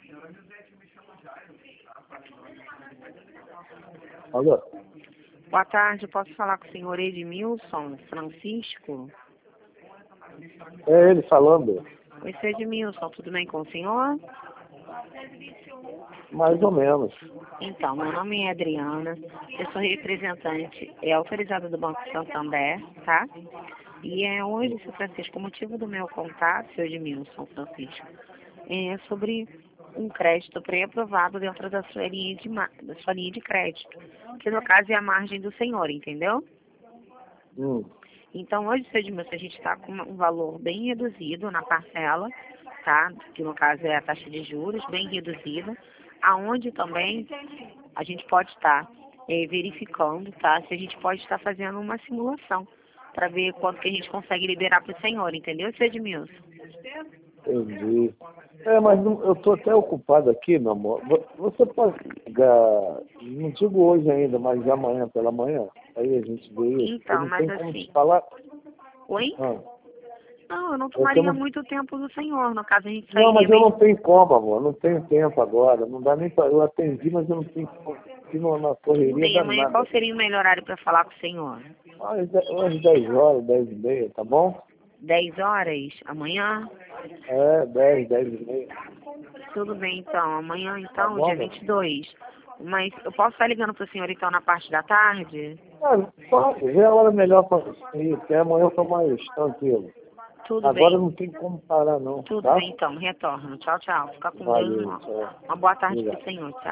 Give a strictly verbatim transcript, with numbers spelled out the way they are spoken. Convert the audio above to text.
Alô? Boa tarde, posso falar com o senhor Edmilson Francisco? É ele falando. Oi, senhor Edmilson, tudo bem com o senhor? Mais ou menos. Então, meu nome é Adriana, eu sou representante, é autorizada do Banco Santander, tá? E é hoje, senhor Francisco, o motivo do meu contato, senhor Edmilson Francisco, é sobre um crédito pré-aprovado dentro da sua linha de, ma- da sua linha de crédito, que no caso é a margem do senhor, entendeu? Hum. Então, hoje, senhor Edmilson, a gente está com um valor bem reduzido na parcela, tá? Que no caso é a taxa de juros, bem reduzida, aonde também a gente pode estar eh, verificando, tá? Se a gente pode estar fazendo uma simulação para ver quanto que a gente consegue liberar para o senhor, entendeu, senhor Edmilson? Entendi. É, mas não, eu estou até ocupado aqui, meu amor. Vo- Você pode ligar, não digo hoje ainda, mas amanhã pela manhã. Aí a gente vê isso. Então, Eu não mas tem como assim, te falar. oi? Ah, Não, eu não eu tomaria tenho... muito tempo do senhor, no caso a gente Não, sairia mas eu não mesmo. tenho como, amor. Não tenho tempo agora. Não dá nem para. Eu atendi, mas eu não tenho como. Aqui no- na Tudo correria bem, amanhã danada. qual seria o melhor horário para falar com o senhor? Ah, às de- umas dez horas, dez e meia, tá bom? Dez horas? Amanhã? É, dez, dez e meia. Tudo bem, então. Amanhã, Tá então, bom, dia meu? vinte e dois. Mas eu posso estar ligando para o senhor, então, na parte da tarde? Ah, pode, vê a hora melhor para ir, porque amanhã eu tô mais tranquilo. Tudo Agora bem. não tem como parar não, Tudo tá? bem, então. Retorno. Tchau, tchau. Fica com Deus. Valeu, Uma, tchau. uma boa tarde para Obrigado. o senhor. Tchau.